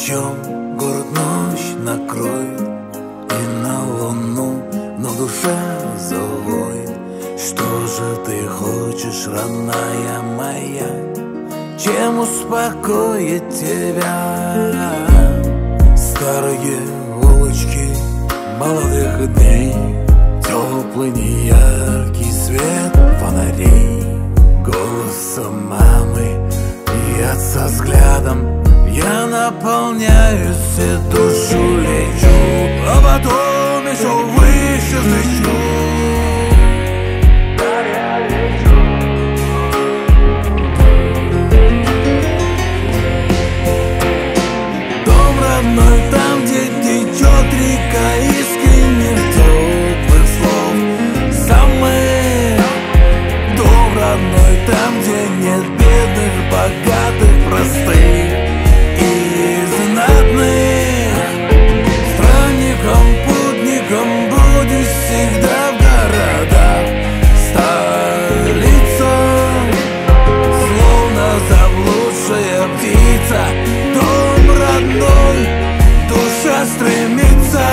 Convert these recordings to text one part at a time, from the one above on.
дождем город ночь накроет, и на луну на душе завоет. Что же ты хочешь, родная моя, чем успокоить тебя? Старые улочки молодых дней, теплый неяркий свет фонарей, голоса мамы и отца взглядом я наполняюсь и душу лечу, а потом еще выше взлечу. Дом родной, там, где течет река искренних теплых слов. Самый дом родной, там, где нет бедных, богатых, простых и знатных. Странником, путником будешь всегда в городах. Столица, словно заблудшая птица. Дом родной, душа стремится.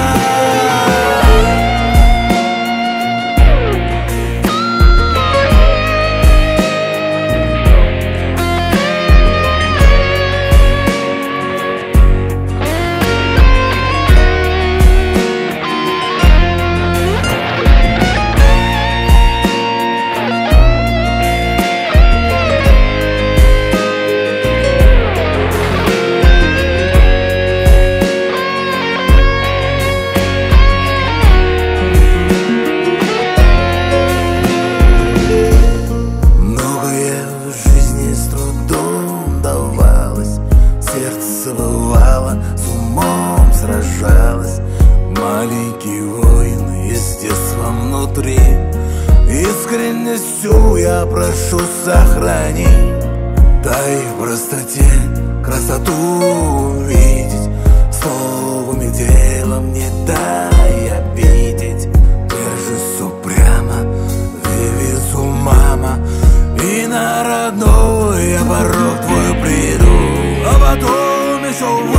Сердце бывало, с умом сражалось. Маленький воин из детства внутри. Искренностью я прошу, сохрани. Дай в простоте красоту увидеть. Словом и делом не дай обидеть. Держись упрямо, девизу мама. И на родной я порог твой приду, а потом еще